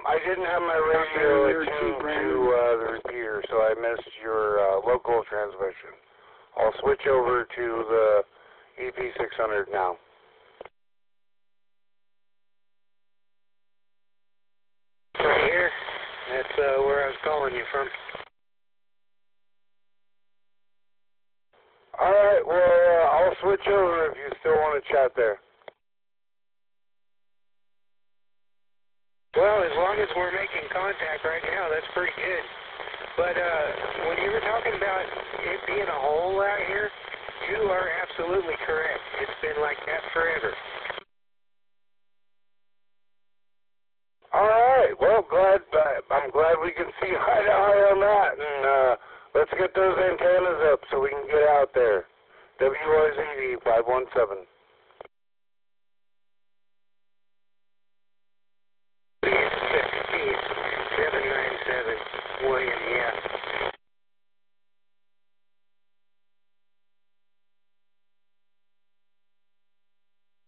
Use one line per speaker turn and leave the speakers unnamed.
I didn't have my radio attuned to the repeater, so I missed your local transmission. I'll switch over to the EP600 now.
Right here. That's where I was calling you from.
Alright, well, I'll switch over if you still want to chat there.
Well, as long as we're making contact right now, that's pretty good. But when you were talking about it being a hole out here, you are absolutely correct. It's been like that forever.
Alright, well, I'm glad we can see eye to eye on that, and let's get those antennas up so we can get out there. WRZD 517.
797, William, yeah.